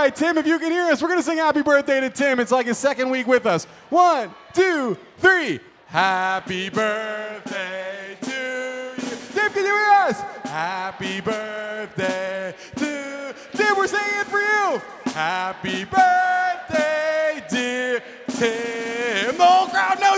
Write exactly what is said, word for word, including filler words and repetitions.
right, Tim, if you can hear us, we're going to sing happy birthday to Tim. It's like his second week with us. One, two, three. Happy birthday to you. Tim, can you hear us? Happy birthday to Tim. We're singing it for you. Happy birthday, dear Tim. The whole crowd knows.